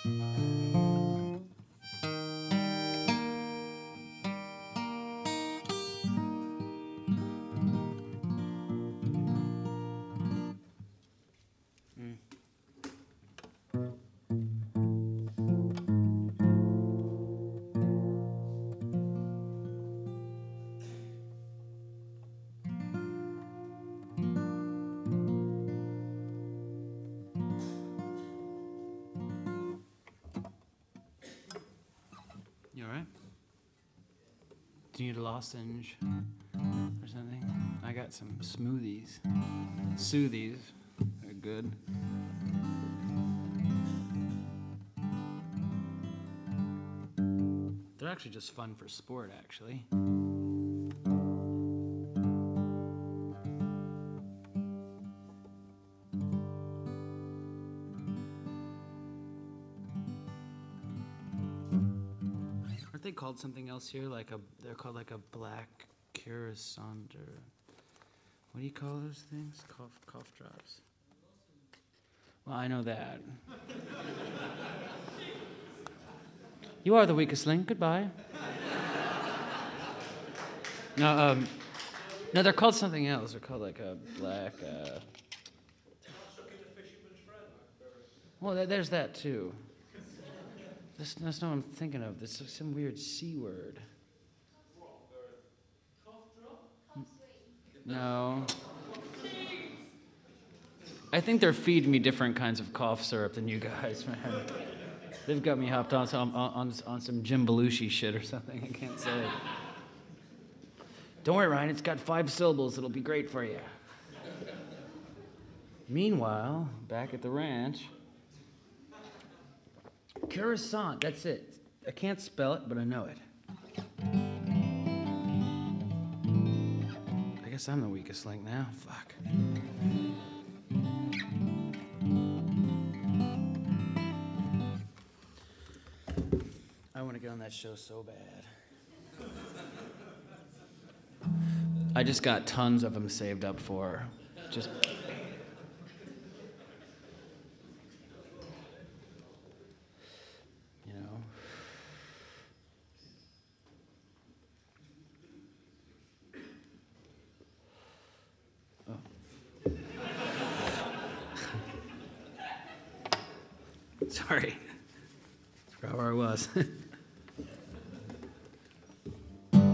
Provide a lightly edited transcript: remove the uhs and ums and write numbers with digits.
You all right? Do you need a lozenge or something? I got some smoothies. Soothies. They're good. They're actually just fun for sport, actually. Aren't they called something else here? They're called like a black curacant or what do you call those things? Cough drops. Well, I know that. You are the weakest link. Goodbye. No, no, they're called something else. They're called like a black. Well, there's that too. That's not what I'm thinking of. This is some weird C word. No. I think they're feeding me different kinds of cough syrup than you guys, man. They've got me hopped on some Jim Belushi shit or something. I can't say it. Don't worry, Ryan. It's got 5 syllables. It'll be great for you. Meanwhile, back at the ranch, curacant. That's it. I can't spell it, but I know it. I guess I'm the weakest link now. Fuck. I want to get on that show so bad. I just got tons of them saved up for. Just. You know. Oh. Sorry. Forgot where I was.